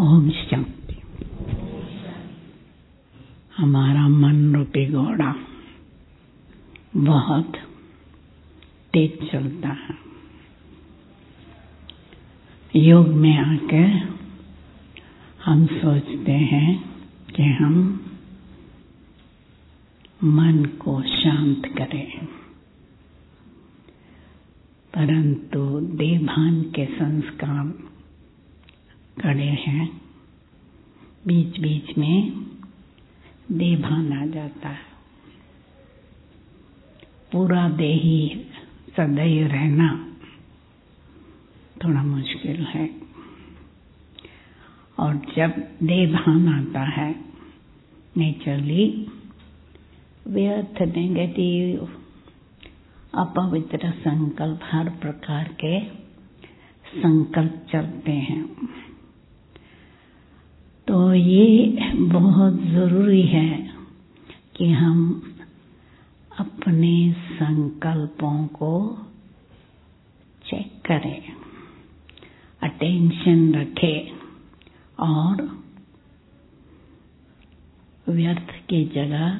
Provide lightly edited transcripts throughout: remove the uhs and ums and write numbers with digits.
ओम शांति। हमारा मन रूपी घोड़ा बहुत तेज चलता है। योग में आकर हम सोचते हैं कि हम मन को शांत करें, परंतु देहभान के संस्कार कड़े हैं। बीच बीच में देहभान आ जाता है। पूरा देही सदैव रहना थोड़ा मुश्किल है, और जब देहभान आता है नेचुरली व्यर्थ, नेगेटिव, अपवित्र संकल्प, हर प्रकार के संकल्प चलते हैं। तो ये बहुत जरूरी है कि हम अपने संकल्पों को चेक करें, अटेंशन रखें और व्यर्थ की जगह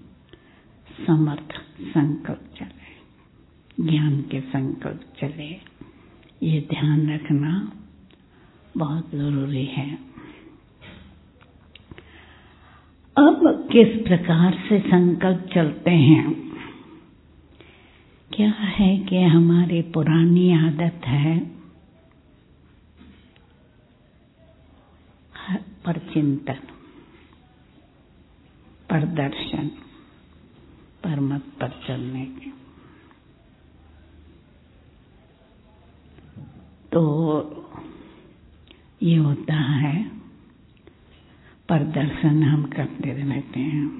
समर्थ संकल्प चले, ज्ञान के संकल्प चले। ये ध्यान रखना बहुत जरूरी है। अब किस प्रकार से संकल्प चलते हैं? क्या है कि हमारी पुरानी आदत है परचिंतन, प्रदर्शन, परमत पर चलने की। तो ये होता है, प्रदर्शन हम करते रहते हैं।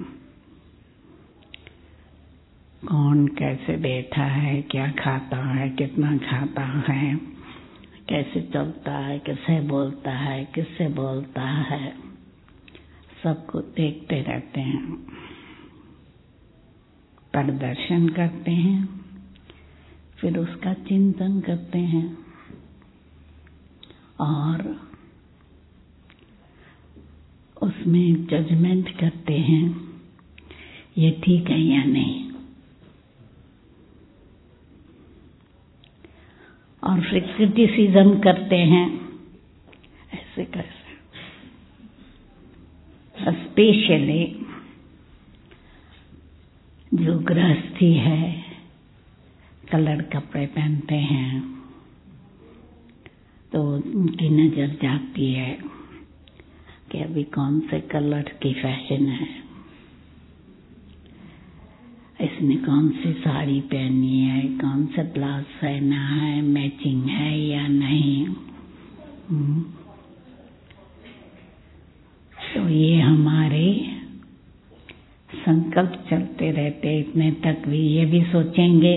कौन कैसे बैठा है, क्या खाता है, कितना खाता है, कैसे चलता है, किससे बोलता है, किससे बोलता है, सबको देखते रहते हैं, प्रदर्शन करते हैं, फिर उसका चिंतन करते हैं और उसमें जजमेंट करते हैं, ये ठीक है या नहीं, और फिर क्रिटिसिज्म करते हैं, ऐसे कैसे। स्पेशली जो गृहस्थी है, कलर कपड़े पहनते हैं, तो उनकी नजर जाती है कि अभी कौन से कलर की फैशन है, इसने कौन सी साड़ी पहनी है, कौन सा ब्लाउज पहना है, मैचिंग है या नहीं। तो ये हमारे संकल्प चलते रहते। इतने तक भी ये भी सोचेंगे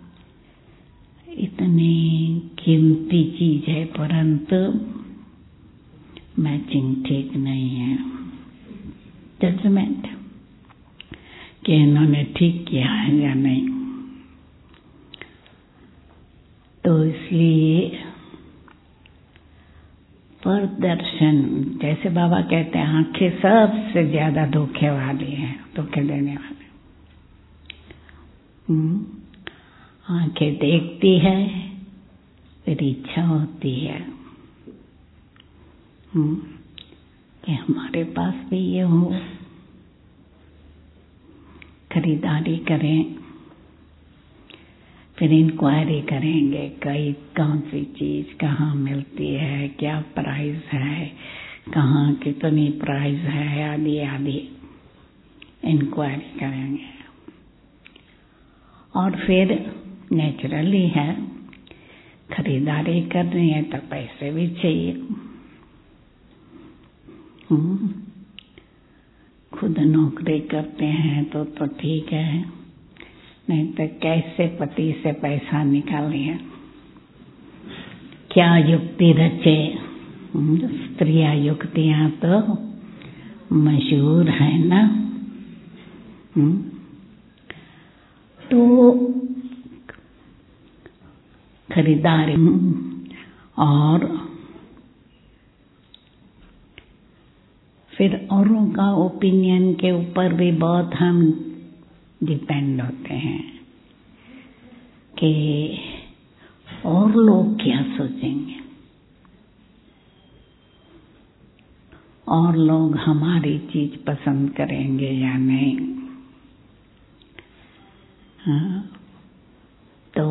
इतनी कीमती चीज है, परंतु मैचिंग ठीक नहीं है। जजमेंट कि इन्होंने ठीक किया है या नहीं। तो इसलिए प्रदर्शन, जैसे बाबा कहते हैं, आंखें सबसे ज्यादा धोखे वाली है, धोखे देने वाले। आंखें देखती है, फिर इच्छा होती है कि हमारे पास भी ये हो, खरीदारी करें, फिर इंक्वायरी करेंगे कई कौन सी चीज कहाँ मिलती है, क्या प्राइस है, कहाँ कितनी प्राइस है, आदि आदि इंक्वायरी करेंगे। और फिर नेचुरली है, खरीदारी करनी है तो पैसे भी चाहिए। खुद नौकरी करते हैं तो ठीक है, नहीं तो कैसे पति से पैसा निकालिए, क्या युक्ति रचे। स्त्रियां युक्तियां तो मशहूर है ना। तो खरीदारी और फिर औरों का ओपिनियन के ऊपर भी बहुत हम डिपेंड होते हैं कि और लोग क्या सोचेंगे, और लोग हमारी चीज पसंद करेंगे या नहीं। हाँ, तो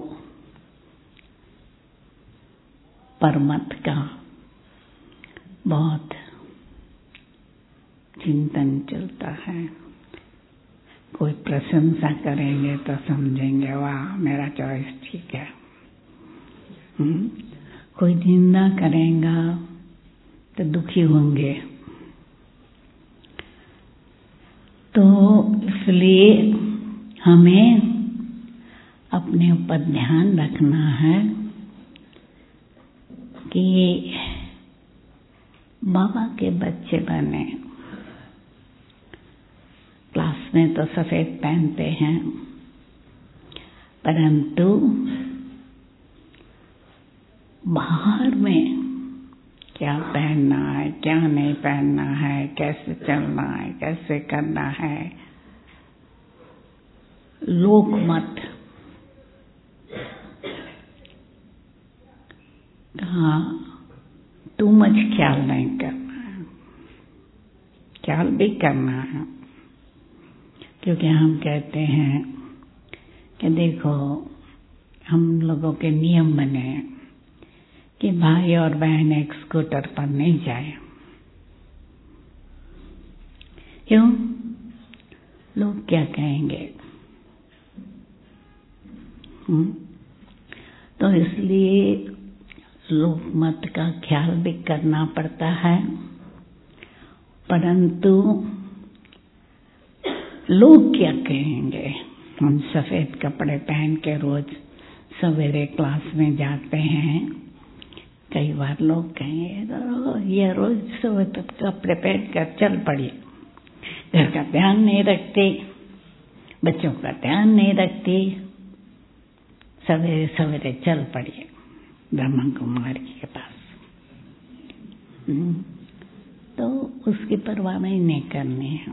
परमत का बहुत चिंतन चलता है। कोई प्रशंसा करेंगे तो समझेंगे वाह मेरा चॉइस ठीक है। कोई निंदा करेगा तो दुखी होंगे। तो इसलिए हमें अपने ऊपर ध्यान रखना है कि बाबा के बच्चे बने। क्लास में तो सफेद पहनते हैं, परंतु बाहर में क्या पहनना है, क्या नहीं पहनना है, कैसे चलना है, कैसे करना है, लोकमत का टू मच ख्याल नहीं करना है। ख्याल भी करना है, क्योंकि हम कहते हैं कि देखो हम लोगों के नियम बने कि भाई और बहन एक स्कूटर पर नहीं जाए। क्यों? लोग क्या कहेंगे? तो इसलिए लोकमत का ख्याल भी करना पड़ता है, परंतु लोग क्या कहेंगे? हम सफेद कपड़े पहन के रोज सवेरे क्लास में जाते हैं। कई बार लोग कहेंगे ये रोज सवेरे कपड़े पहन कर चल पड़ी, घर का ध्यान नहीं रखती, बच्चों का ध्यान नहीं रखती, सवेरे सवेरे चल पड़ी ब्रह्मा कुमारी के पास। तो उसकी परवाह नहीं करनी है।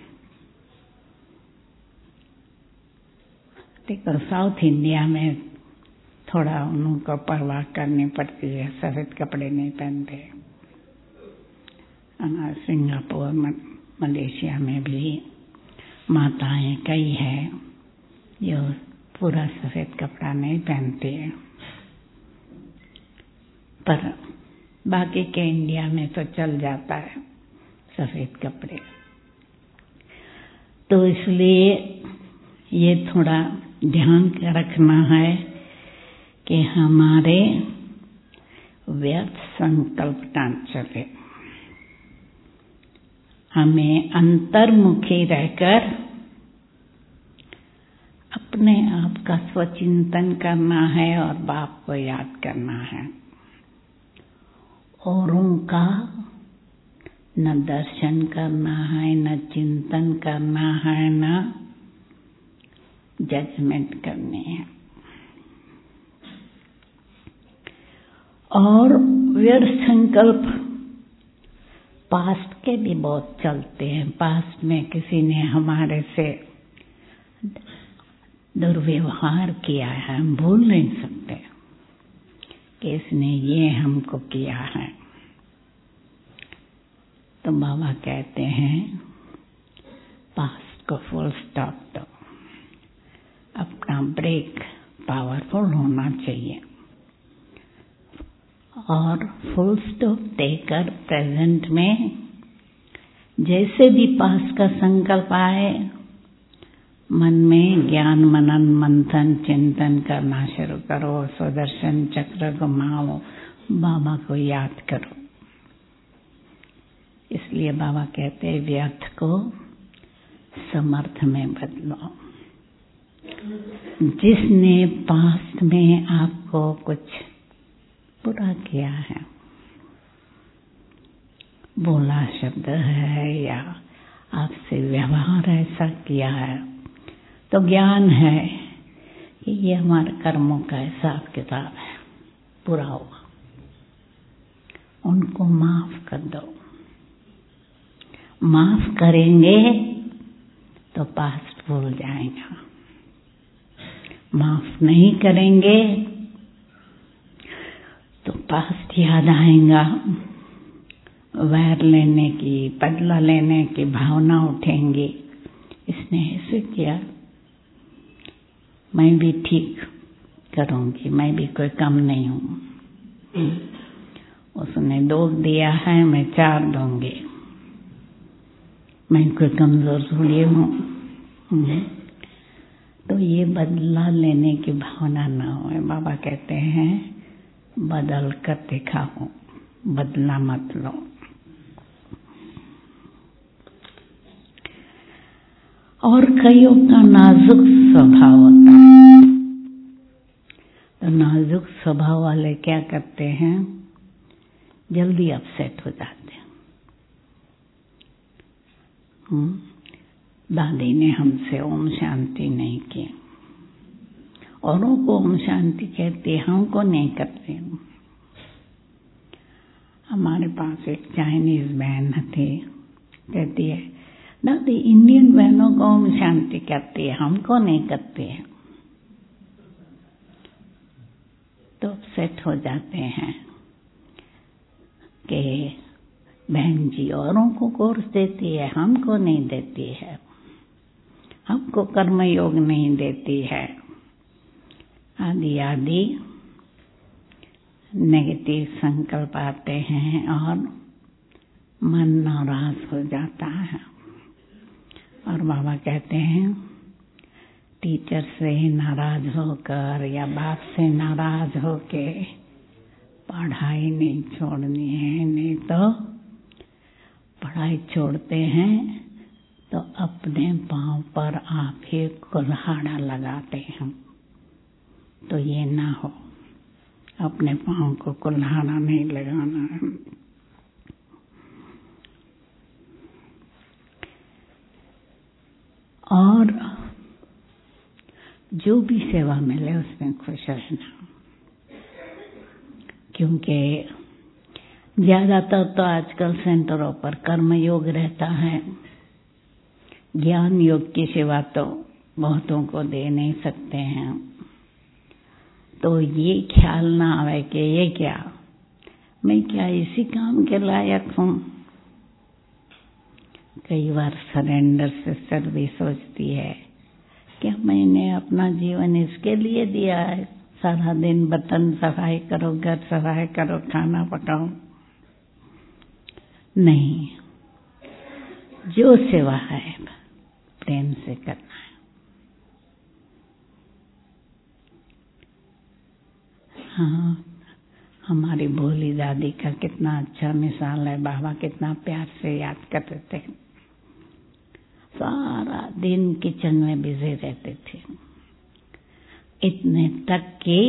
देखो साउथ इंडिया में थोड़ा उनको परवाह करनी पड़ती है, सफेद कपड़े नहीं पहनते। सिंगापुर मलेशिया में भी माताएं कई हैं जो पूरा सफेद कपड़ा नहीं पहनती है, पर बाकी के इंडिया में तो चल जाता है सफेद कपड़े। तो इसलिए ये थोड़ा ध्यान रखना है कि हमारे व्यर्थ संकल्प न चले। हमें अंतर्मुखी रहकर अपने आप का स्वचिंतन करना है और बाप को याद करना है। औरों का न दर्शन करना है, न चिंतन करना है, न जजमेंट करनी है। और व्यर्थ संकल्प पास्ट के भी बहुत चलते हैं। पास्ट में किसी ने हमारे से दुर्व्यवहार किया है, हम भूल नहीं सकते कि इसने ये हमको किया है। तो बाबा कहते हैं पास्ट को फुल स्टॉप दो, अपना ब्रेक पावरफुल होना चाहिए और फुल स्टॉप देकर प्रेजेंट में जैसे भी पास्ट का संकल्प आए मन में ज्ञान मनन मंथन चिंतन करना शुरू करो। सुदर्शन चक्र घुमाओ, बाबा को याद करो। इसलिए बाबा कहते हैं व्यर्थ को समर्थ में बदलो। जिसने पास्ट में आपको कुछ बुरा किया है, बोला शब्द है या आपसे व्यवहार ऐसा किया है, तो ज्ञान है कि ये हमारे कर्मों का हिसाब किताब है, पूरा होगा। उनको माफ कर दो। माफ करेंगे तो पास्ट भूल जाएगा, माफ नहीं करेंगे तो पास्ट याद आएगा, वैर लेने की, बदला लेने की भावना उठेंगी। इसने ऐसे किया, मैं भी ठीक करूंगी, मैं भी कोई कम नहीं हूं। उसने 2 दिया है, मैं 4 दूंगी, मैं कोई कमजोर थोड़ी हूं। तो ये बदला लेने की भावना ना हो। बाबा कहते हैं बदल कर दिखाओ, बदला मत लो। और कईयों का नाजुक स्वभाव होता है, तो नाजुक स्वभाव वाले क्या करते हैं, जल्दी अपसेट हो जाते हैं। दादी ने हमसे ओम शांति नहीं की, औरों को ओम शांति कहती, हमको नहीं करते। हमारे पास एक चाइनीज बहन थी, कहती है दादी इंडियन बहनों को ओम शांति करती है, हमको नहीं करती है। तो अपसेट हो जाते हैं कि बहन जी औरों को कोर्स देती है, हमको नहीं देती है, हमको कर्मयोग नहीं देती है, आदि आदि नेगेटिव संकल्प आते हैं और मन नाराज हो जाता है। और बाबा कहते हैं टीचर से नाराज होकर या बाप से नाराज होके पढ़ाई नहीं छोड़नी है, नहीं तो पढ़ाई छोड़ते हैं तो अपने पांव पर आप ही कुल्हाड़ा लगाते हैं। तो ये ना हो, अपने पांव को कुल्हाड़ा नहीं लगाना है। और जो भी सेवा मिले उसमें खुश रहना, क्योंकि ज्यादातर तो आजकल सेंटरों पर कर्म योग रहता है। ज्ञान योग की सेवा तो बहुतों को दे नहीं सकते हैं। तो ये ख्याल ना आवे कि ये क्या, मैं क्या इसी काम के लायक हूँ। कई बार सरेंडर सिस्टर भी सोचती है कि मैंने अपना जीवन इसके लिए दिया है, सारा दिन बर्तन सफाई करो, घर सफाई करो, खाना पकाओ। नहीं, जो सेवा है प्रेम से करना है। हाँ, हमारी भोली दादी का कितना अच्छा मिसाल है। बाबा कितना प्यार से याद करते थे, सारा दिन किचन में बिजी रहते थे, इतने तक कि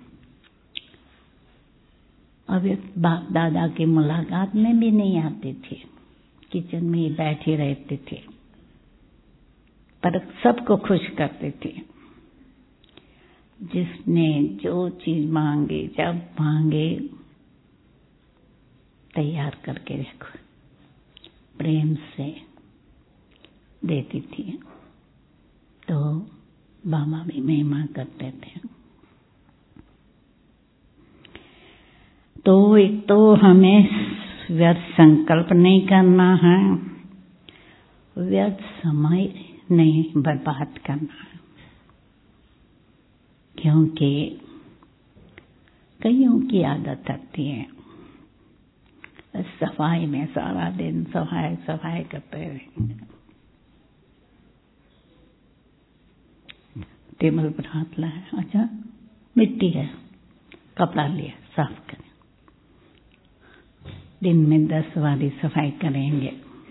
अभी बाप दादा की मुलाकात में भी नहीं आती थी, किचन में ही बैठी रहती थी, पर सबको खुश करती थी। जिसने जो चीज मांगी, जब मांगे तैयार करके रखो, प्रेम से देती थी। तो बाबा भी महिमा करते थे। तो एक तो हमें व्यर्थ संकल्प नहीं करना है, व्यर्थ समय नहीं बर्बाद करना है, क्योंकि कईयों की आदत आती है सफाई में सारा दिन सफाई सफाई करते रहेंगे। टेबल पर हाथ लाया, अच्छा मिट्टी है, कपड़ा लिया, साफ करें। दिन में 10 बारी सफाई करेंगे।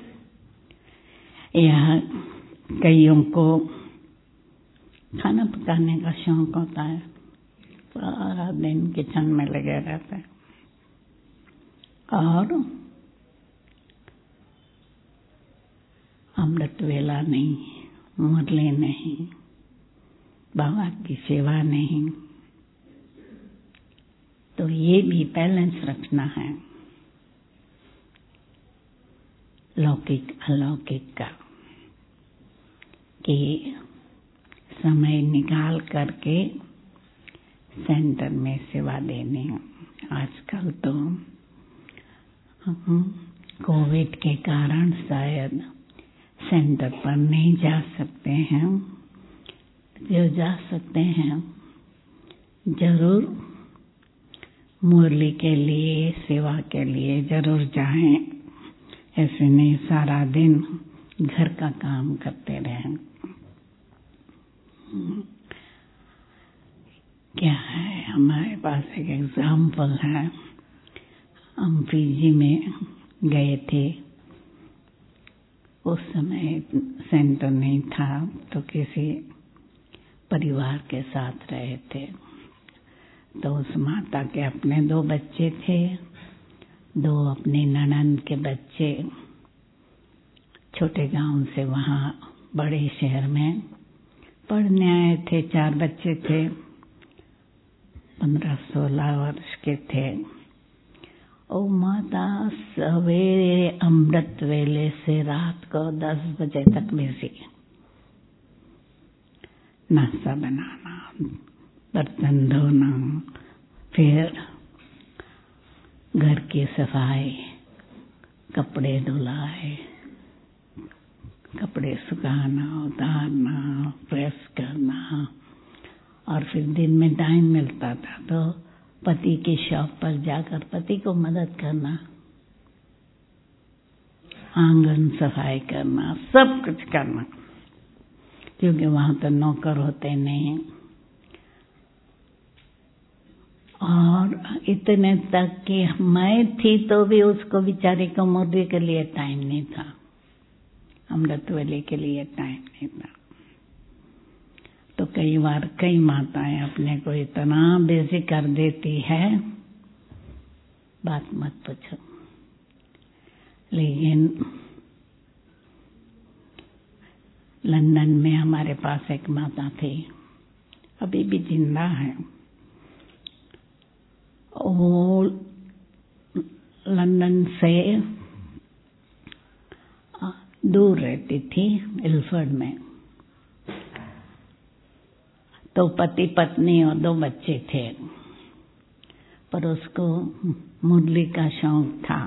या कईयों को खाना पकाने का शौक होता है, सारा दिन किचन में लगे रहते हैं और अमृत वेला नहीं, मुरली नहीं, बाबा की सेवा नहीं। तो ये भी बैलेंस रखना है। लौकिक अलौकिक का, कि समय निकाल करके सेंटर में सेवा देने। आजकल तो कोविड के कारण शायद सेंटर पर नहीं जा सकते हैं। जो जा सकते हैं जरूर मुरली के लिए, सेवा के लिए जरूर जाएं। ऐसे नहीं सारा दिन घर का काम करते रहें। क्या है, हमारे पास एक एग्जाम्पल है। हम फीजी में गए थे, उस समय सेंटर नहीं था, तो किसी परिवार के साथ रहे थे। तो उस माता के अपने 2 बच्चे थे, 2 अपने ननंद के बच्चे, छोटे गांव से वहां बड़े शहर में पढ़ने आए थे। 4 बच्चे थे, 15-16 वर्ष के थे। ओ माता सवेरे अमृत वेले से रात को 10 बजे तक बिजी, नाश्ता बनाना, बर्तन धोना, फिर घर की सफाई, कपड़े धुलाए, कपड़े सुखाना, उतारना, प्रेस करना। और फिर दिन में टाइम मिलता था तो पति की शॉप पर जाकर पति को मदद करना, आंगन सफाई करना, सब कुछ करना, क्योंकि वहां तो नौकर होते नहीं। और इतने तक कि मैं थी तो भी उसको बेचारी को मुर्गी के लिए टाइम नहीं था, अमृत वेले के लिए टाइम नहीं था। तो कई बार कई माताएं अपने को इतना बिजी कर देती है, बात मत पूछो। लेकिन लंदन में हमारे पास एक माता थी, अभी भी जिंदा है। वो लंदन से दूर रहती थी, इल्फर्ड में। तो पति पत्नी और 2 बच्चे थे, पर उसको मुरली का शौक था।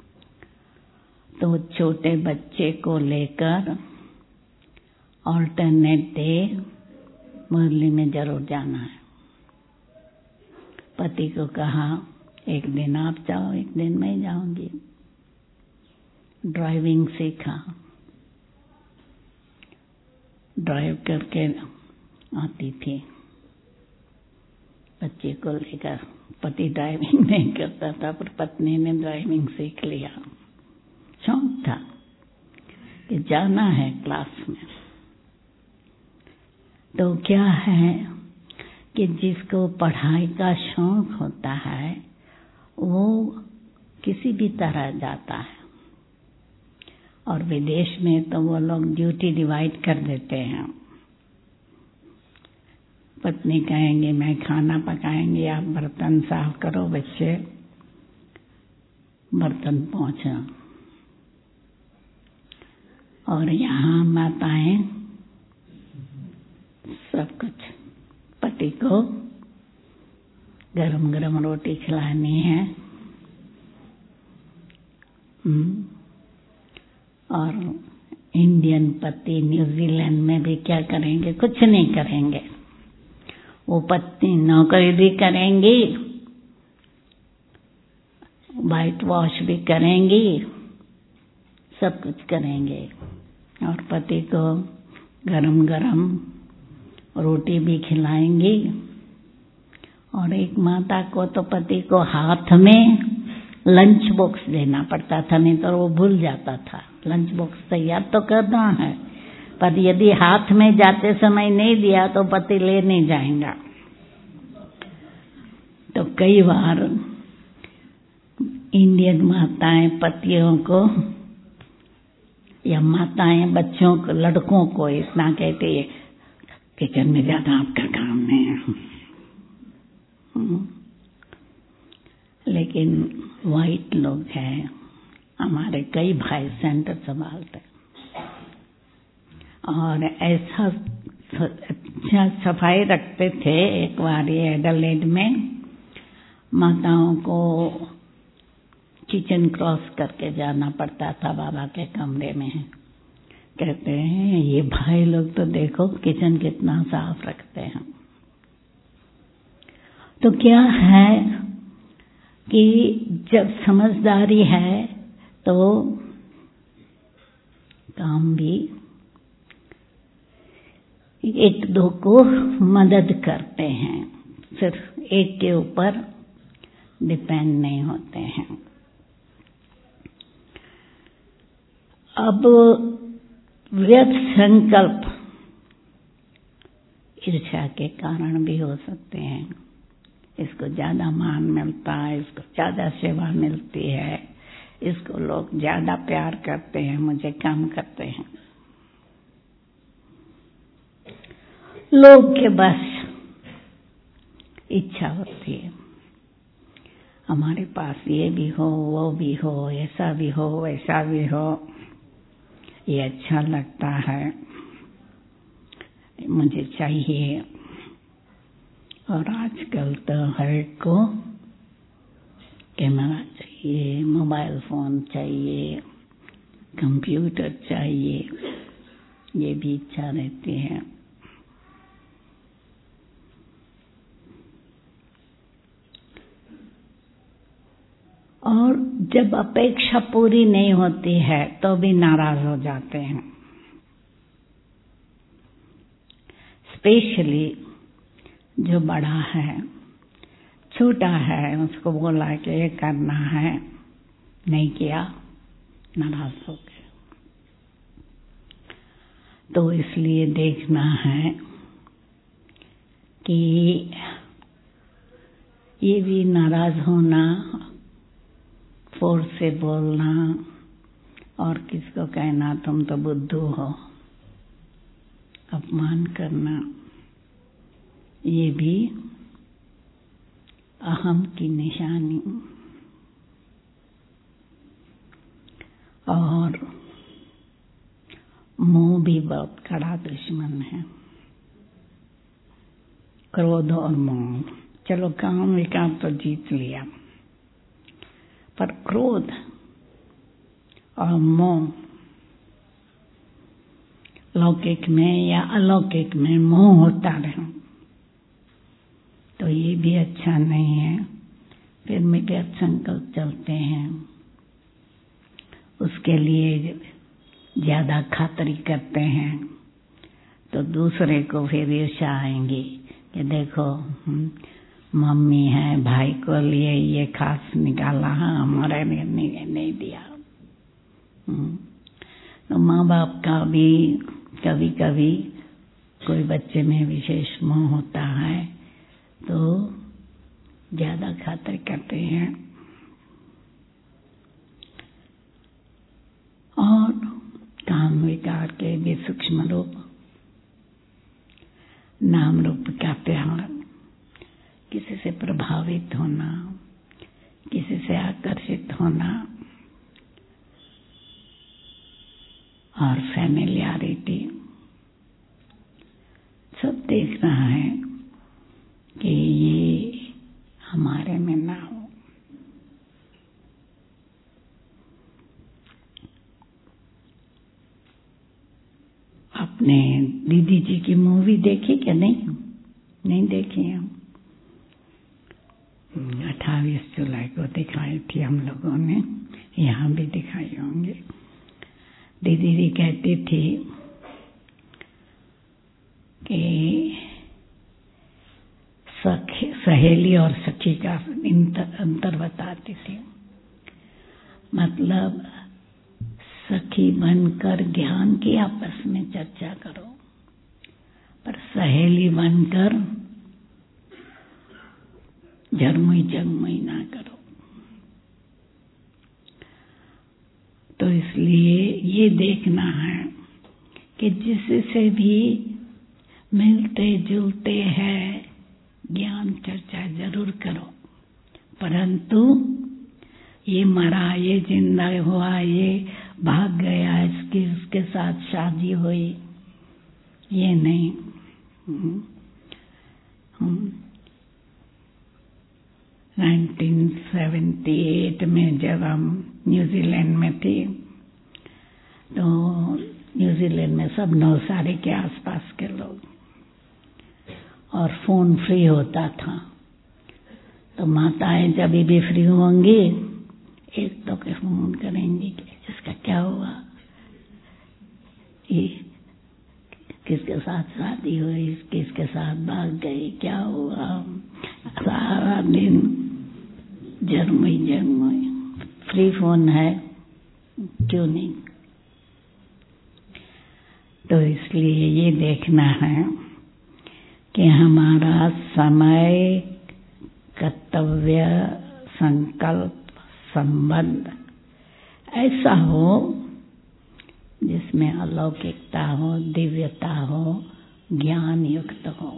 तो छोटे बच्चे को लेकर ऑल्टरनेट डे मुरली में जरूर जाना है। पति को कहा, एक दिन आप जाओ, एक दिन मैं जाऊंगी। ड्राइविंग सीखा, ड्राइव करके आती थी बच्चे को लेकर। पति ड्राइविंग नहीं करता था, पर पत्नी ने ड्राइविंग सीख लिया। शौक था कि जाना है क्लास में। तो क्या है कि जिसको पढ़ाई का शौक होता है वो किसी भी तरह जाता है। और विदेश में तो वो लोग ड्यूटी डिवाइड कर देते हैं। पत्नी कहेंगे मैं खाना पकाएंगे, आप बर्तन साफ करो, बच्चे बर्तन पोंछो। और यहाँ माताएं सब कुछ, पति को गरम गरम रोटी खिलानी है, और इंडियन पति न्यूजीलैंड में भी क्या करेंगे, कुछ नहीं करेंगे। वो पत्नी नौकरी भी करेंगी, वाइट वॉश भी करेंगी, सब कुछ करेंगे, और पति को गरम गरम रोटी भी खिलाएंगी। और एक माता को तो पति को हाथ में लंच बॉक्स देना पड़ता था, नहीं तो वो भूल जाता था। लंच बॉक्स तैयार तो करना है, पर यदि हाथ में जाते समय नहीं दिया तो पति ले नहीं जाएगा। तो कई बार इंडियन माताएं पतियों को या माताएं बच्चों को, लड़कों को इतना कहती है, किचन में ज्यादा आपका काम नहीं है। लेकिन वाइट लोग हैं, हमारे कई भाई सेंटर संभालते और ऐसा अच्छा सफाई रखते थे। एक बार ये एडलेड में माताओं को किचन क्रॉस करके जाना पड़ता था बाबा के कमरे में। कहते हैं ये भाई लोग तो देखो किचन कितना साफ रखते हैं। तो क्या है कि जब समझदारी है तो काम भी एक दो को मदद करते हैं, सिर्फ एक के ऊपर डिपेंड नहीं होते हैं। अब व्यर्थ संकल्प ईर्ष्या के कारण भी हो सकते हैं। इसको ज्यादा मान मिलता है, इसको ज्यादा सेवा मिलती है, इसको लोग ज्यादा प्यार करते हैं, मुझे कम करते हैं। लोग के बस इच्छा होती है हमारे पास ये भी हो, वो भी हो, ऐसा भी हो, वैसा भी हो, ये अच्छा लगता है, मुझे चाहिए। और आजकल तो हर एक को कैमरा चाहिए, मोबाइल फोन चाहिए, कंप्यूटर चाहिए, ये भी इच्छा रहती है। और जब अपेक्षा पूरी नहीं होती है तो भी नाराज हो जाते हैं। स्पेशली जो बड़ा है, छोटा है, उसको बोला कि ये करना है, नहीं किया, नाराज हो गए। तो इसलिए देखना है कि ये भी नाराज होना, फोर्स से बोलना और किसको कहना तुम तो बुद्धू हो, अपमान करना, ये भी अहम की निशानी। और मोह भी बहुत कड़ा दुश्मन है। क्रोध और मोह, चलो काम विकार तो जीत लिया, पर क्रोध और मोह, लौकिक में या अलौकिक में मोह होता रहे तो ये भी अच्छा नहीं है। फिर मिथ्या संकल्प चलते हैं, उसके लिए ज्यादा खातरी करते हैं तो दूसरे को फिर ईर्ष्या आएंगी कि देखो मम्मी है, भाई को लिए ये खास निकाला, हमारे नहीं दिया। तो माँ बाप का भी कभी कभी कोई बच्चे में विशेष मोह होता है तो ज्यादा खातिर करते हैं। और काम विकार के भी सूक्ष्म रूप, नाम रूप का प्यार, किसी से प्रभावित होना, किसी से आकर्षित होना और फैमिलियरिटी, सब देखना है कि ये हमारे में ना हो। आपने दीदी जी की मूवी देखी क्या? नहीं देखी हम। 28 जुलाई को दिखाई थी हम लोगों ने, यहाँ भी दिखाई होंगे। दीदी जी कहती थी कि सहेली और सखी का अंतर बताती थी। मतलब सखी बनकर ज्ञान की आपस में चर्चा करो, पर सहेली बनकर झरमुई जगमुई ना करो। तो इसलिए ये देखना है कि जिससे भी मिलते जुलते हैं ज्ञान चर्चा जरूर करो, परंतु ये मरा, ये जिंदा हुआ, ये भाग गया, इसकी उसके साथ शादी हुई, ये नहीं। 1978 में जब हम न्यूजीलैंड में थे, तो न्यूजीलैंड में सब नवसारी के आसपास के लोग, और फोन फ्री होता था, तो माताएं जब भी फ्री होंगी एक तो के फोन करेंगी कि इसका क्या हुआ, ये किसके साथ शादी हुई, किसके साथ भाग गई, क्या हुआ। सारा दिन जर्मई फ्री फोन है, क्यों नहीं। तो इसलिए ये देखना है कि हमारा समय, कर्तव्य, संकल्प, संबंध ऐसा हो जिसमें अलौकिकता हो, दिव्यता हो, ज्ञान युक्त हो।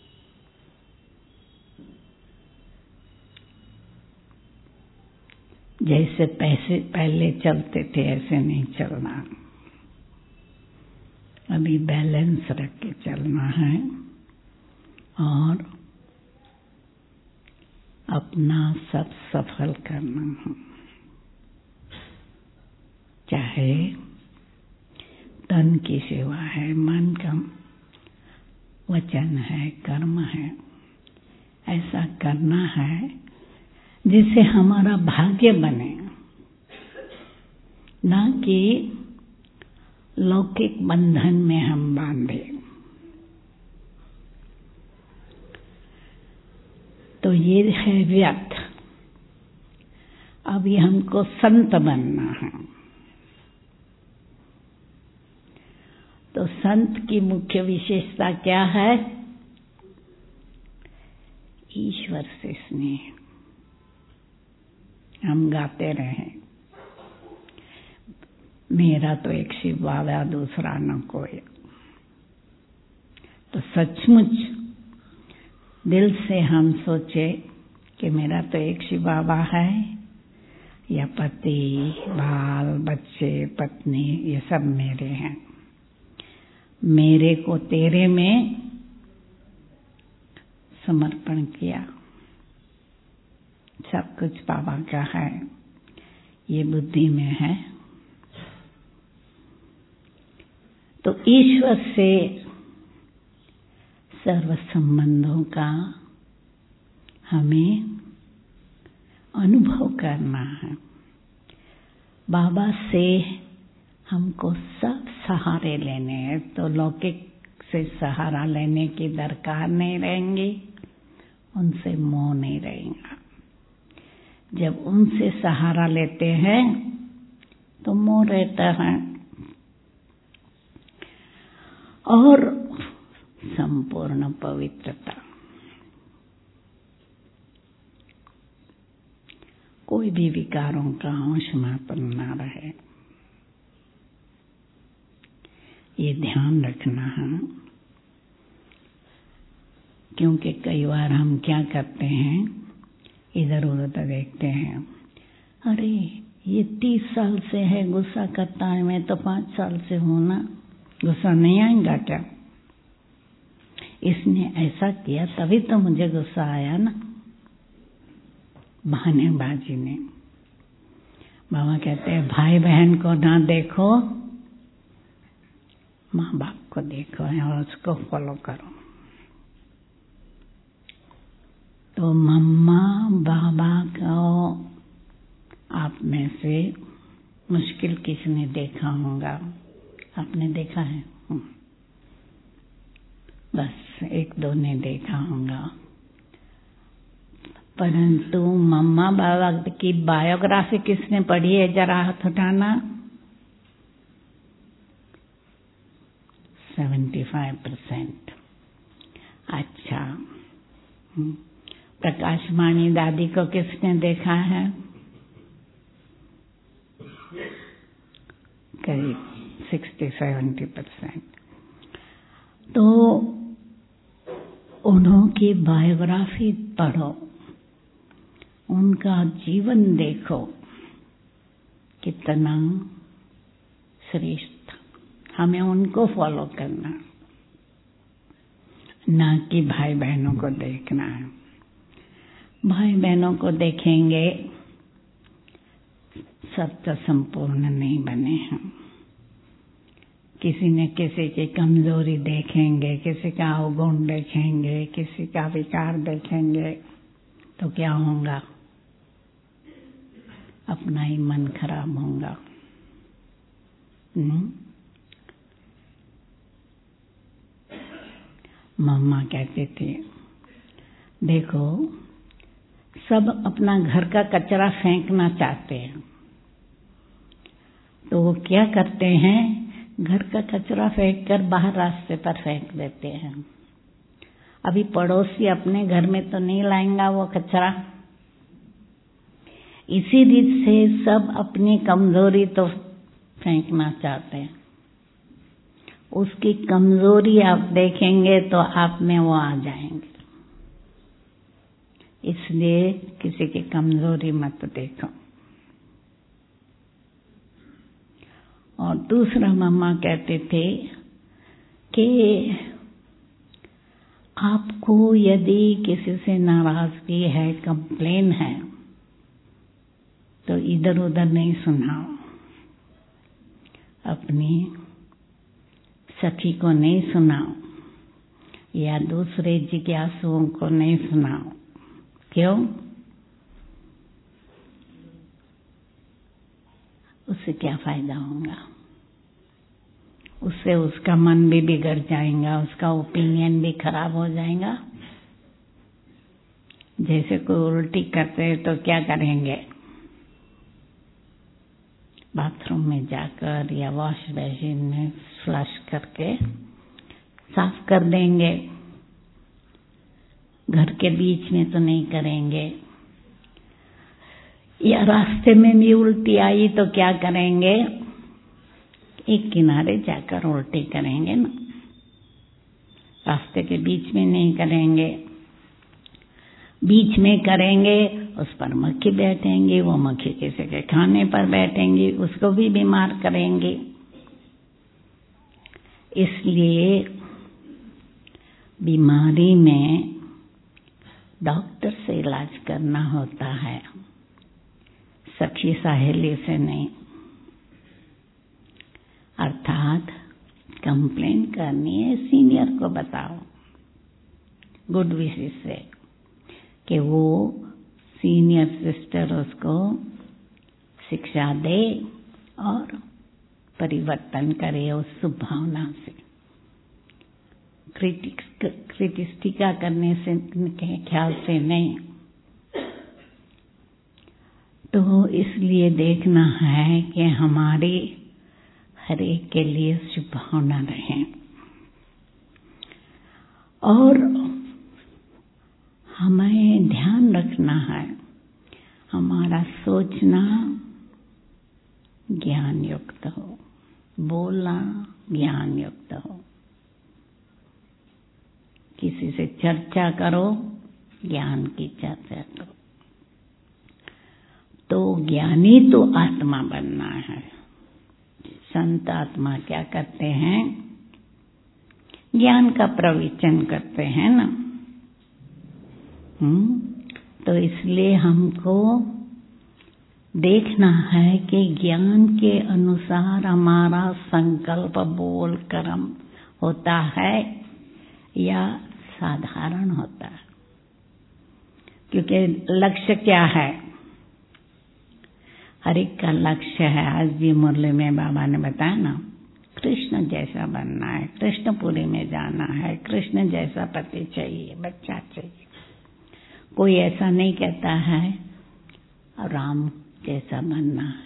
जैसे पैसे पहले चलते थे ऐसे नहीं चलना, अभी बैलेंस रख के चलना है और अपना सब सफल करना है। चाहे तन की सेवा है, मन का वचन है, कर्म है, ऐसा करना है जिससे हमारा भाग्य बने, ना कि लौकिक बंधन में हम बांधे। तो ये है व्यर्थ। अभी हमको संत बनना है। तो संत की मुख्य विशेषता क्या है? ईश्वर से स्नेह। हम गाते रहे, मेरा तो एक शिव बाबा, दूसरा न कोई। तो सचमुच दिल से हम सोचे कि मेरा तो एक शिव बाबा है, या पति, बाल, बच्चे, पत्नी, ये सब मेरे हैं। मेरे को तेरे में समर्पण किया, सब कुछ बाबा का है, ये बुद्धि में है। तो ईश्वर से सर्व संबंधों का हमें अनुभव करना है। बाबा से हमको सब सहारे लेने हैं, तो लौकिक से सहारा लेने की दरकार नहीं रहेंगी, उनसे मोह नहीं रहेगा। जब उनसे सहारा लेते हैं तो मोह रहता है, और संपूर्ण पवित्रता। कोई भी विकारों का अंश मात्र न रहे, ये ध्यान रखना है। क्योंकि कई बार हम क्या करते हैं, इधर उधर देखते हैं, अरे ये 30 साल से है, गुस्सा करता है, मैं तो 5 साल से हूं ना, गुस्सा नहीं आएगा क्या? इसने ऐसा किया तभी तो मुझे गुस्सा आया ना। बहानेबाजी ने। बाबा कहते हैं भाई बहन को ना देखो, माँ बाप को देखो और उसको फॉलो करो। तो मम्मा बाबा को आप में से मुश्किल किसने देखा होगा? आपने देखा है? बस 1-2 ने देखा होगा। परंतु मम्मा बाबा की बायोग्राफी किसने पढ़ी है? जरा हाथ उठाना। 75%। अच्छा, प्रकाश मानी दादी को किसने देखा है? करीब 60-70%। तो उनकी बायोग्राफी पढ़ो, उनका जीवन देखो, कितना श्रेष्ठ, हमें उनको फॉलो करना, ना कि भाई बहनों को देखना है। भाई बहनों को देखेंगे सब तो संपूर्ण नहीं बने हम। किसी न किसी की कमजोरी देखेंगे, किसी का अवगुण देखेंगे, किसी का विकार देखेंगे, तो क्या होगा? अपना ही मन खराब होगा। मम्मा कहती थी, देखो सब अपना घर का कचरा फेंकना चाहते हैं, तो वो क्या करते हैं? घर का कचरा फेंक कर बाहर रास्ते पर फेंक देते हैं। अभी पड़ोसी अपने घर में तो नहीं लाएंगा वो कचरा। इसी रीत से सब अपनी कमजोरी तो फेंकना चाहते हैं। उसकी कमजोरी आप देखेंगे तो आप में वो आ जाएंगे। इसलिए किसी की कमजोरी मत देखो। और दूसरा मम्मा कहते थे कि आपको यदि किसी से नाराजगी है, कंप्लेन है, तो इधर उधर नहीं सुनाओ। अपनी सखी को नहीं सुनाओ या दूसरे जिज्ञासुओं को नहीं सुनाओ। क्यों? उससे क्या फायदा होगा? उससे उसका मन भी बिगड़ जाएगा, उसका ओपिनियन भी खराब हो जाएगा। जैसे कोई उल्टी करते हैं तो क्या करेंगे? बाथरूम में जाकर या वॉश बेसिन में फ्लश करके साफ कर देंगे। घर के बीच में तो नहीं करेंगे। या रास्ते में भी उल्टी आई तो क्या करेंगे? एक किनारे जाकर उल्टी करेंगे ना, रास्ते के बीच में नहीं करेंगे। बीच में करेंगे, उस पर मक्खी बैठेंगी, वो मक्खी किसी के खाने पर बैठेंगी, उसको भी बीमार करेंगी। इसलिए बीमारी में डॉक्टर से इलाज करना होता है, सखी सहेली से नहीं। अर्थात कंप्लेन करनी है, सीनियर को बताओ गुड विशेष से कि वो सीनियर सिस्टर उसको शिक्षा दे और परिवर्तन करे उस शुभ भावना से। क्रिटिस्टिका करने से, ख्याल से नहीं। तो इसलिए देखना है कि हमारी हर एक के लिए शुभ भावना रहे। और हमें ध्यान रखना है, हमारा सोचना ज्ञान युक्त हो, बोलना ज्ञान युक्त हो। किसी से चर्चा करो, ज्ञान की चर्चा करो। तो ज्ञानी तो आत्मा बनना है। संत आत्मा क्या करते हैं? ज्ञान का प्रवचन करते हैं ना। तो इसलिए हमको देखना है कि ज्ञान के अनुसार हमारा संकल्प, बोल, कर्म होता है या साधारण होता है। क्योंकि लक्ष्य क्या है? हर एक का लक्ष्य है। आज भी मुरली में बाबा ने बताया ना, कृष्ण जैसा बनना है, कृष्णपुरी में जाना है, कृष्ण जैसा पति चाहिए, बच्चा चाहिए। कोई ऐसा नहीं कहता है राम जैसा बनना है।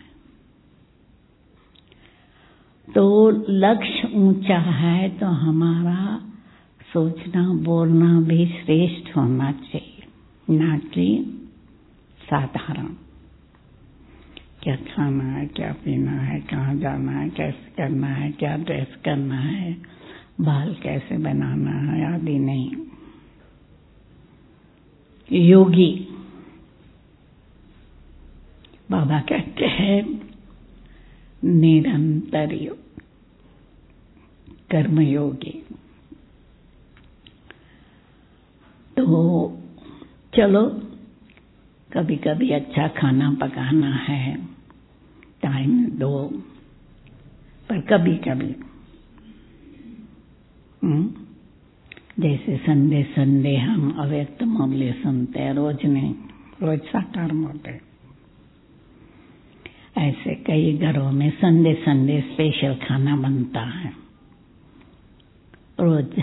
तो लक्ष्य ऊंचा है तो हमारा सोचना बोलना भी श्रेष्ठ होना चाहिए, ना कि साधारण। क्या खाना है, क्या पीना है, कहाँ जाना है, कैसे करना है, क्या ड्रेस करना है, बाल कैसे बनाना है आदि नहीं। योगी बाबा कहते हैं निरंतर कर्मयोगी। तो चलो कभी कभी अच्छा खाना पकाना है, टाइम दो, पर कभी कभी जैसे संडे हम अव्यक्त मूल्य सुनते हैं, रोज नहीं, रोज साकार मोटे। ऐसे कई घरों में संडे स्पेशल खाना बनता है। रोज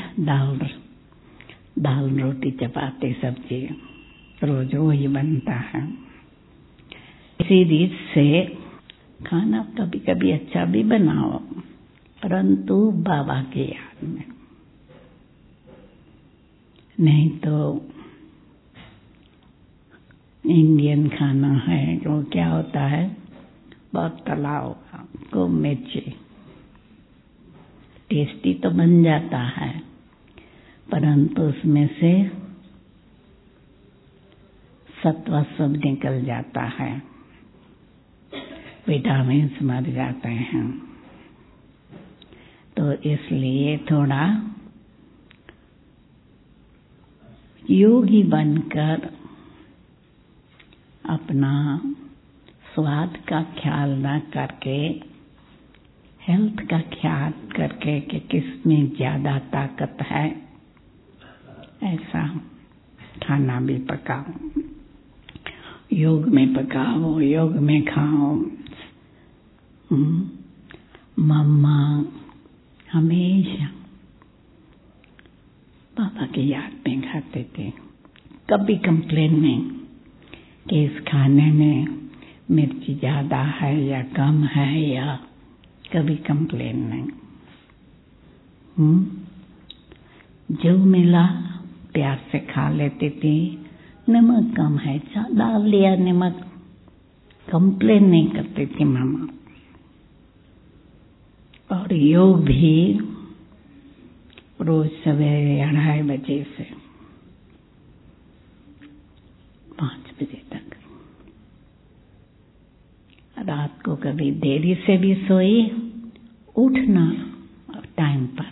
दाल रोटी चपाती सब्जी रोज वही बनता है। इसी रीत से खाना कभी कभी अच्छा भी बनाओ, परंतु बाबा की याद में। नहीं तो इंडियन खाना है वो क्या होता है, बहुत तला होगा, खूब मिर्ची, टेस्टी तो बन जाता है, परंतु उसमें से सत्व सब निकल जाता है, विटामिन्स मर जाते हैं। तो इसलिए थोड़ा योगी बनकर अपना स्वाद का ख्याल न करके, हेल्थ का ख्याल करके कि किसमें ज्यादा ताकत है, ऐसा खाना भी पकाओ, योग में पकाओ, योग में खाओ। मम्मा हमेशा पापा की याद में खाते थे, कभी कंप्लेन नहीं कि इस खाने में मिर्ची ज्यादा है या कम है, या कभी कंप्लेन नहीं। जो मिला प्यार से खा लेती थी। नमक कम है, डाल लिया नमक, कंप्लेन नहीं करती थी मामा। और योग भी रोज सवेरे 2:30 बजे से 5 बजे तक। रात को कभी देरी से भी सोई, उठना टाइम पर।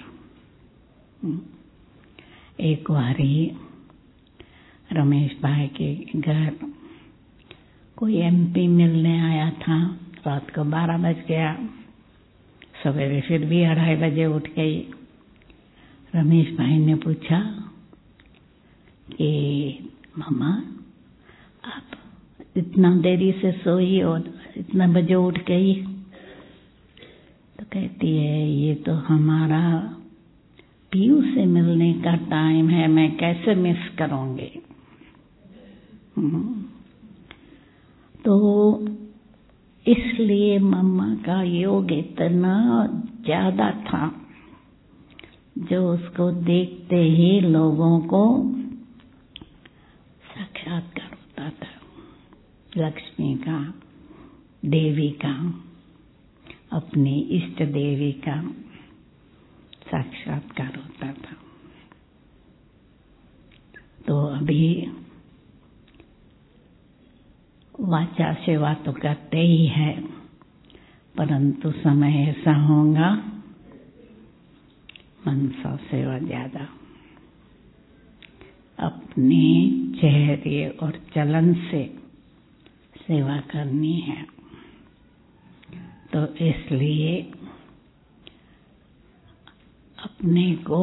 एक बारी रमेश भाई के घर कोई एमपी मिलने आया था, रात को 12 बज गया, सवेरे फिर भी 2:30 बजे उठ गई। रमेश भाई ने पूछा कि मम्मा आप इतना देरी से सोई और इतना बजे उठ गई? तो कहती है ये तो हमारा पीयू से मिलने का टाइम है, मैं कैसे मिस करूंगी। तो इसलिए मम्मा का योग इतना ज्यादा था, जो उसको देखते ही लोगों को साक्षात्कार होता था, लक्ष्मी का, देवी का, अपनी इष्ट देवी का साक्षात्कार होता था। तो अभी वाचा सेवा तो करते ही है, परंतु समय ऐसा होगा मनसा सेवा ज्यादा, अपने चेहरे और चलन से सेवा करनी है। तो इसलिए अपने को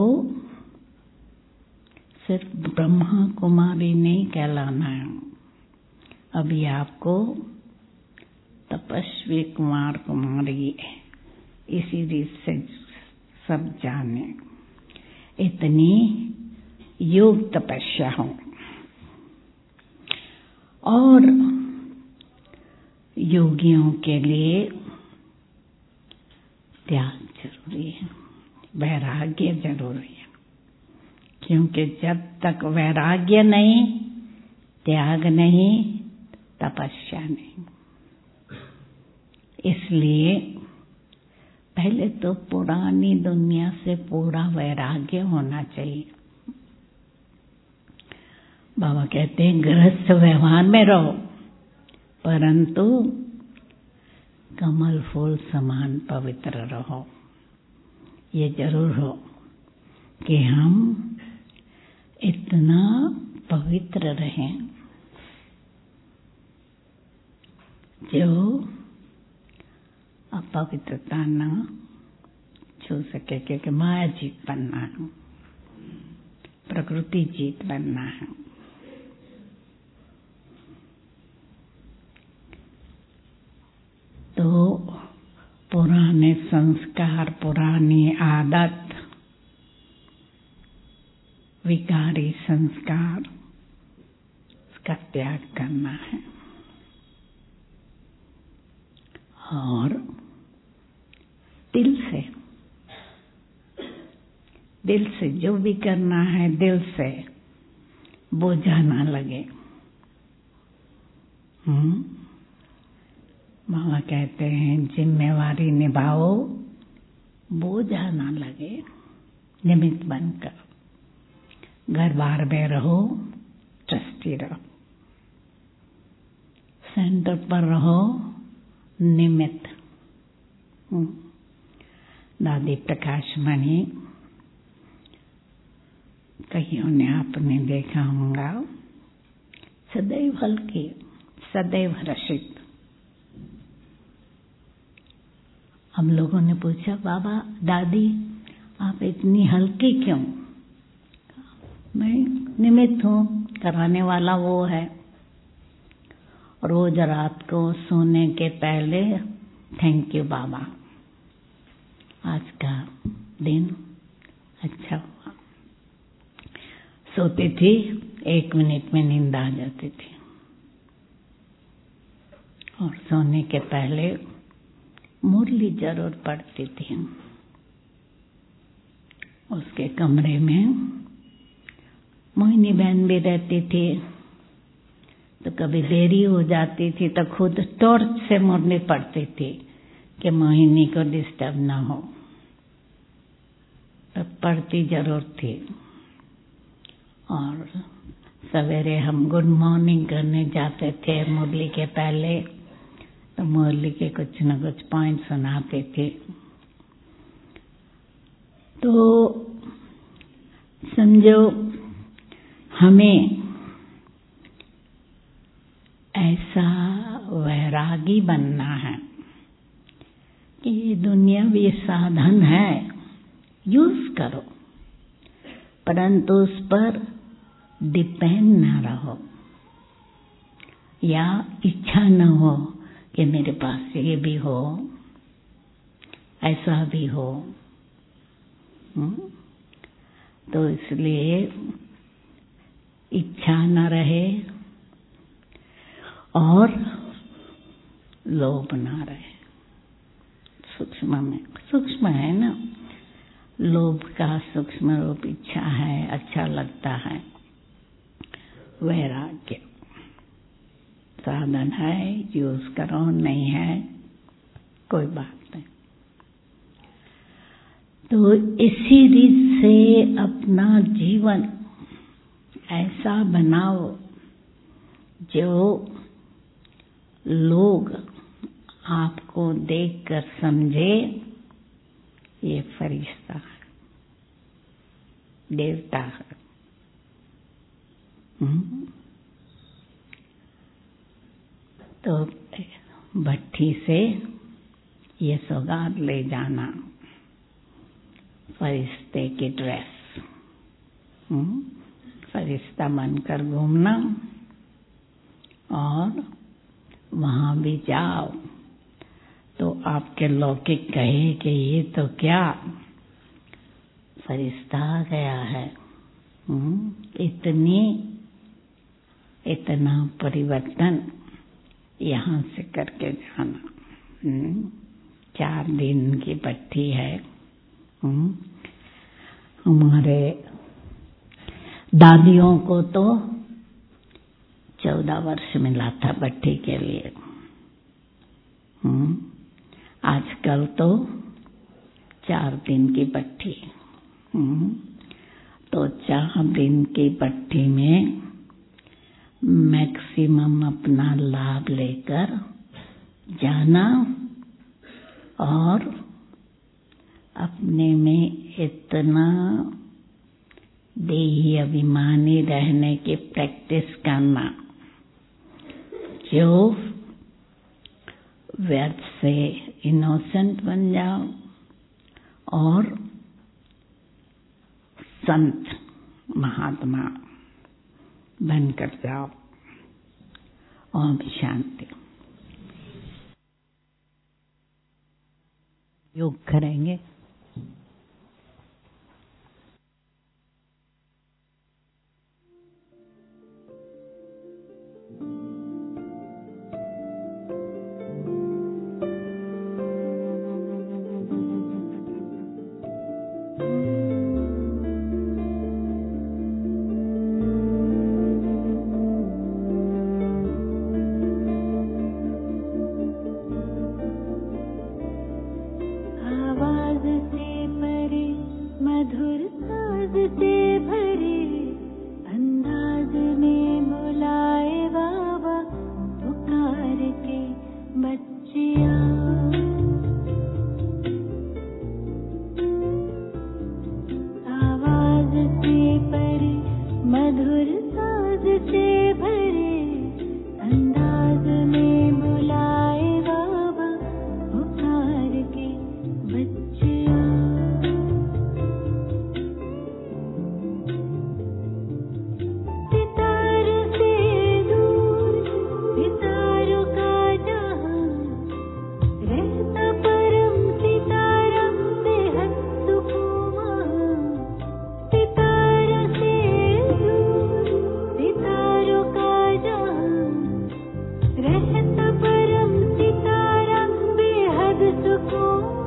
सिर्फ ब्रह्मा कुमारी नहीं कहलाना है, अभी आपको तपस्वी कुमार कुमारी इसी रीत से सब जाने, इतनी योग तपस्या हो। और योगियों के लिए त्याग जरूरी है, वैराग्य जरूरी है, क्योंकि जब तक वैराग्य नहीं, त्याग नहीं, तपस्या नहीं। इसलिए पहले तो पुरानी दुनिया से पूरा वैराग्य होना चाहिए। बाबा कहते हैं गृहस्थ व्यवहार में रहो, परंतु कमल फूल समान पवित्र रहो। ये जरूर हो कि हम इतना पवित्र रहें जो अपवित्रता न छू सके, क्योंकि माया जीत बनना है, प्रकृति जीत बनना है। तो पुराने संस्कार, पुरानी आदत, विकारी संस्कार, उसका त्याग करना है और दिल से जो भी करना है, दिल से बोझा ना लगे। मामा कहते हैं जिम्मेवारी निभाओ, बोझा ना लगे, निमित्त बनकर घर बार में रहो, ट्रस्टी रहो, सेंटर पर रहो, निमित्त। दादी प्रकाश मणि, कईयों ने आपने देखा होगा, सदैव हल्की, सदैव हर्षित। हम लोगों ने पूछा, बाबा दादी आप इतनी हल्की क्यों? मैं निमित्त हूँ, कराने वाला वो है। रोज रात को सोने के पहले थैंक यू बाबा, आज का दिन अच्छा हुआ। सोती थी, 1 मिनट में नींद आ जाती थी और सोने के पहले मुरली जरूर पढ़ती थी। उसके कमरे में मोहिनी बहन भी रहती थी, तो कभी देरी हो जाती थी तो खुद टॉर्च से मुरली पढ़ती थी कि मोहिनी को डिस्टर्ब ना हो, तो पढ़ती जरूर थी। और सवेरे हम गुड मॉर्निंग करने जाते थे मुरली के पहले, तो मुरली के कुछ न कुछ पॉइंट सुनाते थे। तो समझो हमें ऐसा वैरागी बनना है कि ये दुनियावी साधन है, यूज करो, परंतु उस पर डिपेंड ना रहो, या इच्छा न हो कि मेरे पास ये भी हो, ऐसा भी हो। तो इसलिए इच्छा न रहे और लोभ ना रहे। सूक्ष्म है ना, लोभ का सूक्ष्म रूप इच्छा है, अच्छा लगता है। वैराग्य साधन है, यूज करो, नहीं है कोई बात नहीं। तो इसी रीत से अपना जीवन ऐसा बनाओ जो लोग आपको देखकर समझे ये फरिश्ता है, देवता है। तो भट्ठी से ये सौगात ले जाना, फरिश्ते की ड्रेस, फरिश्ता बनकर घूमना, और वहां भी जाओ तो आपके लौकिक कहे कि ये तो क्या फरिश्ता आ गया है। इतना परिवर्तन यहाँ से करके जाना। 4 दिन की भट्ठी है। हमारे दादियों को तो 14 वर्ष मिला था भट्ठी के लिए। आजकल तो 4 दिन की भट्ठी। तो 4 दिन की भट्ठी में मैक्सिमम अपना लाभ लेकर जाना और अपने में इतना देही अभिमानी रहने की प्रैक्टिस करना जो व्यर्थ से इनोसेंट बन जाओ और संत महात्मा बनकर जाओ। ओम शांति। योग करेंगे। रहता परम सितारा बेहद सुकून।